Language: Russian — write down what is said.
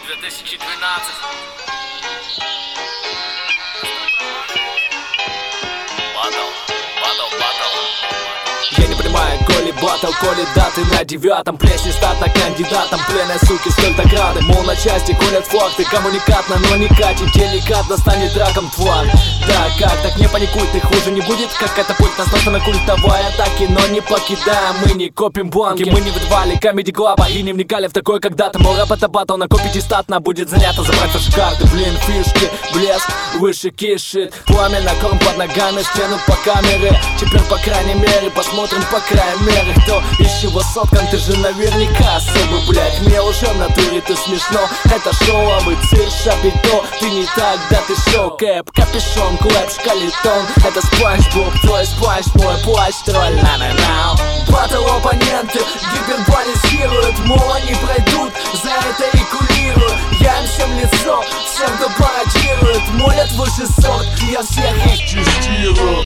2012. Я не понимаю, коли батл, коли даты на 9-м. Плесни статно кандидатом, пленные суки стольтокрады. Мол, на части колят факты, коммуникатно, но не катит. Деликатно станет раком тварь. Да, как так, не паникуй, ты хуже не будет. Как катапульт, наслана культовая атаки. Но не покидаем, мы не копим бланки. Мы не выдавали Comedy Club и не вникали в такое когда-то. Мол, рэп это батл, накопите статно, будет занято забрать ваши карты. Блин, фишки, блеск, выше кишит. Пламя на корм под ногами, стянут по камере. Теперь, по крайней мере, посмотрим по краям меры. Кто из чего соткан, ты же наверняка особый, блядь. Мне уже в натуре ты смешно. Это шоу, а вы цирк, шабито. Ты не так, да ты шоу, кэп, капюшон, клэп, шкалитон. Это Спанч Боб, твой Спанч, мой плащ, тролль, на-на-на. Батл оппоненты гиперболизируют. Мол, они пройдут, за это и курируют. Я им всем лицо, всем, кто пародирует. Молят выше сот, я всех их тестирую.